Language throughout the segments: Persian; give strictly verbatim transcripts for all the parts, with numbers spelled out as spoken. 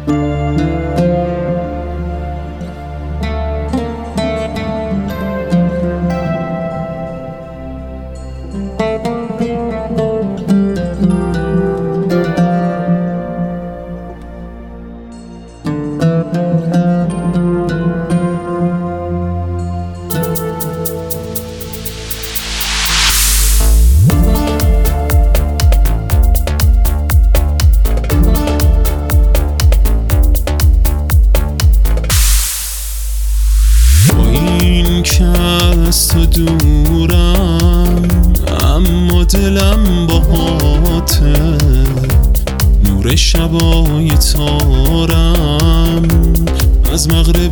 از تو دورم اما دلم باهاته، نور شبای تارم از مغرب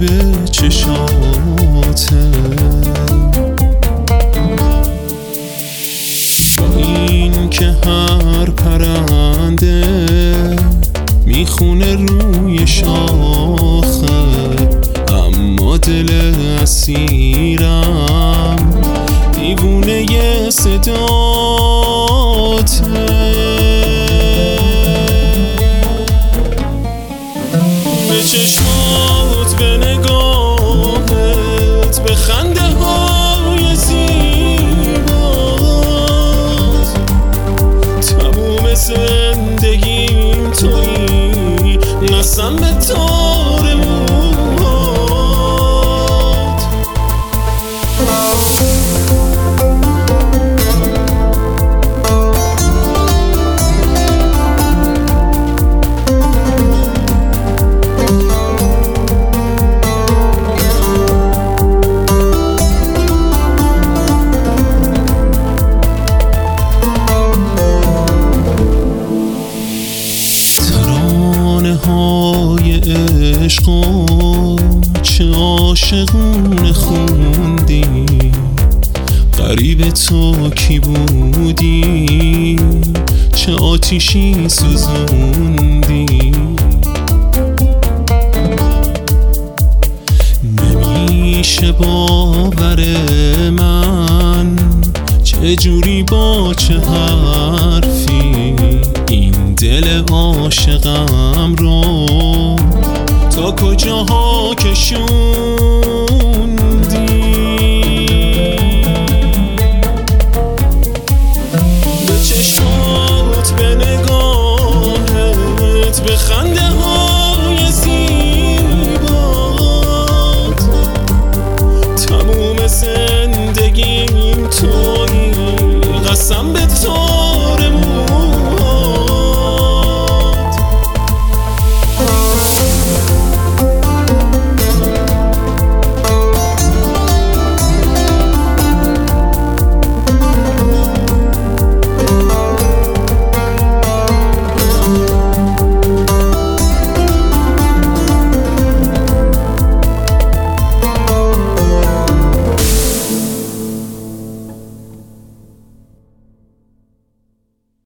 چشاته. با این که هر پرنده میخونه روی شاخه، اما دل اسیرم دیوونه ی صداته. به چشمات، به نگاهت، به خنده های زیبات، تموم زندگیم تویی، نسم به تار موهات. های عشقو چه عاشقونه خوندی، غریب تو کی بودی، چه آتیشی سوزوندی. نمیشه باور من چه جوری با چه حرفی این دل عاشقم رو تا کجاها کشوندی. به چشمات، به نگاهت، به خنده ها